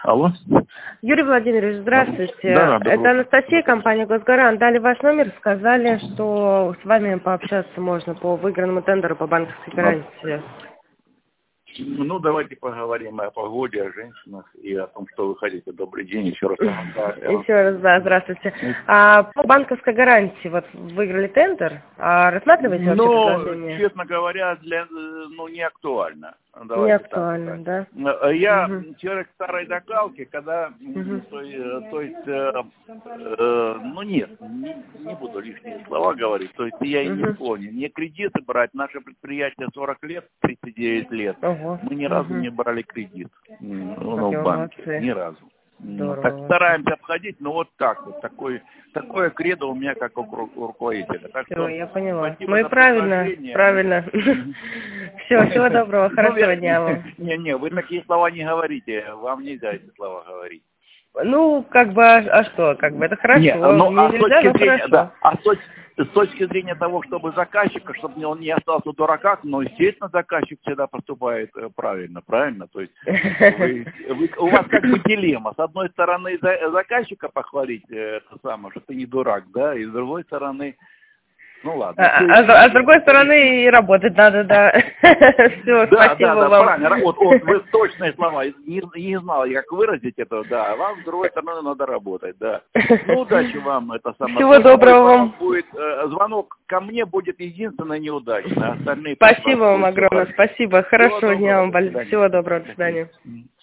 Алло. Юрий Владимирович, здравствуйте. Да, Это Анастасия, компания «Госгарант». Дали ваш номер, сказали, что с вами пообщаться можно по выигранному тендеру по банковской гарантии. Ну, давайте поговорим о погоде, о женщинах и о том, что вы хотите. Добрый день, еще раз. Еще раз, да, здравствуйте. По банковской гарантии, вот выиграли тендер, рассматриваете вообще предложение? Честно говоря, не актуально. Не актуально, да? Я человек старой закалки, когда, не буду лишние слова говорить, то есть я и не склонен. Не кредиты брать, наше предприятие 40 лет, 39 лет, мы ни разу не брали кредит в банке, ни разу. Так стараемся обходить, но вот так вот, такое кредо у меня, как у руководителя. Так все, я поняла. Ну и правильно. Все, всего доброго, хорошего дня вам. Не, вы такие слова не говорите, вам нельзя эти слова говорить. Ну, а что, это хорошо. С точки зрения того, чтобы заказчика, чтобы он не остался в дураках, но, естественно, заказчик всегда поступает правильно? То есть у вас как бы дилемма. С одной стороны, заказчика похвалить, что ты не дурак, да, и с другой стороны, ну ладно. А с другой стороны и работать надо, да. Все, спасибо вам. Да, правильно. Вот вы точные слова. Не знал, как выразить это, да. А вам с другой стороны надо работать, да. Ну, удачи вам, это самое. Всего доброго вам. Звонок ко мне будет единственная неудачная. Остальные спасибо вам огромное, спасибо. Хорошего дня вам, всего доброго, до свидания.